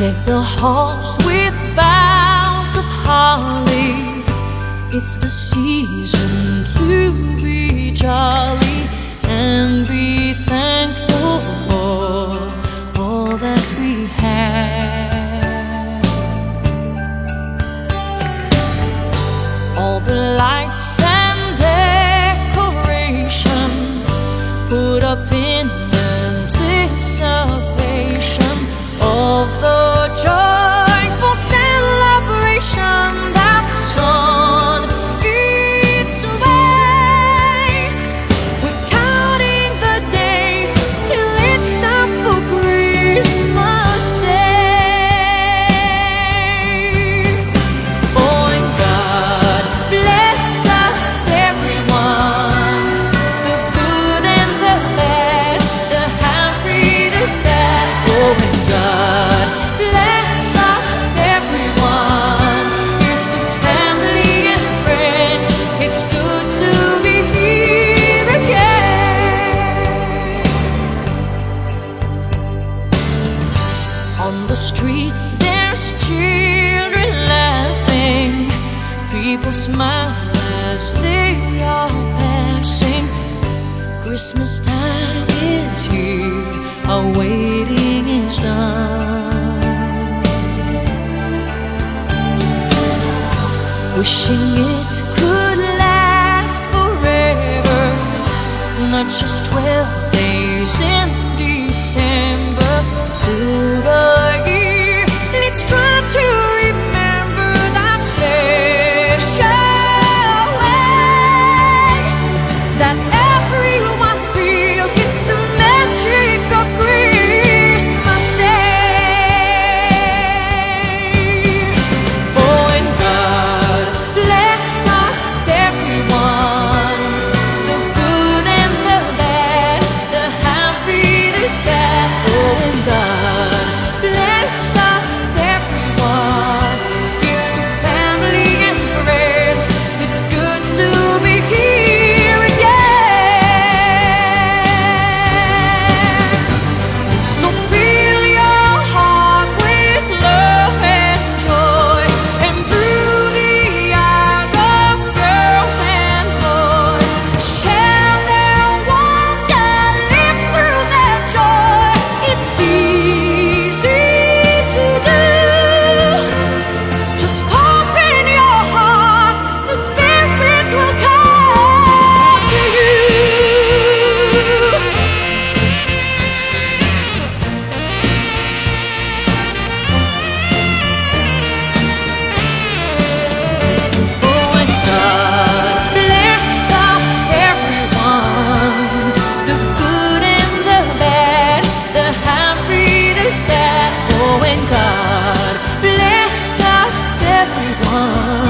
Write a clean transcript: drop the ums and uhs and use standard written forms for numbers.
Deck the halls with boughs of holly. It's the season to be jolly and be thankful for all that we have. All the lights and decorations put up in anticipation of the joyful celebration that's on its way. We're counting the days till it's time for Christmas Day. Oh, and God bless us everyone, the good and the bad, the happy, the sad. Oh, and God bless us everyone. Here's to family and friends. It's good to be here again. On the streets there's children laughing, people smile as they are passing. Christmas time is here, our waiting is done. Wishing it could last forever, not just 12 days in December. Through the year, let's try to remember that special way that everyone feels. It's the magic of Christmas Day. Oh, and God bless us everyone, the good and the bad, the happy, the sad. Oh, and God bless us everyone. Here's to family and friends. It's good to be here again. So fill your heart with love and joy, and through the eyes of girls and boys, share their wonder, live through their joy. It's easy to do. Just open your heart, the Spirit will come to you. Oh, and God bless us everyone, the good and the bad, the happy, the sad. Oh, and God bless us everyone.